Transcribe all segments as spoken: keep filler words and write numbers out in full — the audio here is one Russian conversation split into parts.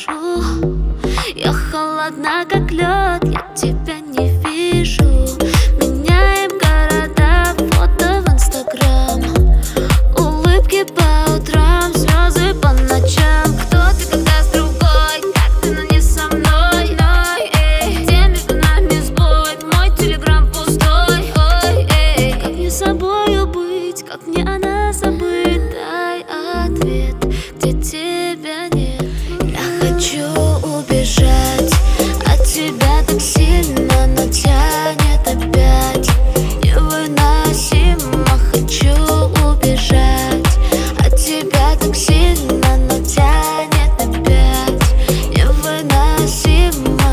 пишу. Я холодна, как лед, я тебя не вижу. Меняем города, фото в инстаграм, улыбки по утрам, слезы по ночам. Кто ты, когда с другой, как ты, но не со мной, ой, эй. Где между нами сбой, мой телеграм пустой, ой, эй. Как мне собою быть, как мне она забыть? Дай ответ, где тебя нет. Я хочу убежать от тебя так сильно, но тянет опять. Невыносимо хочу убежать от тебя так сильно, но тянет опять. Невыносимо.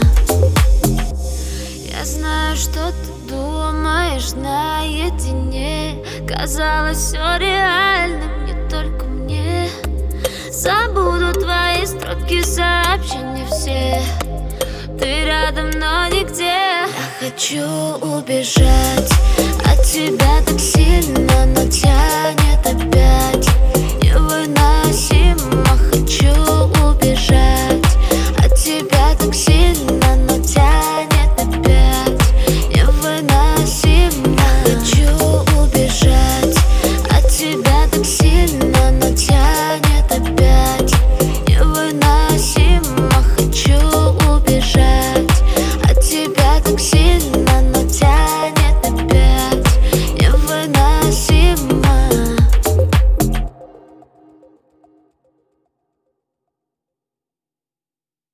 Я знаю, что ты думаешь наедине. Казалось, все реально, не только мне. Забуду твои строки, сообщения все. Ты рядом, но нигде. Я хочу убежать от тебя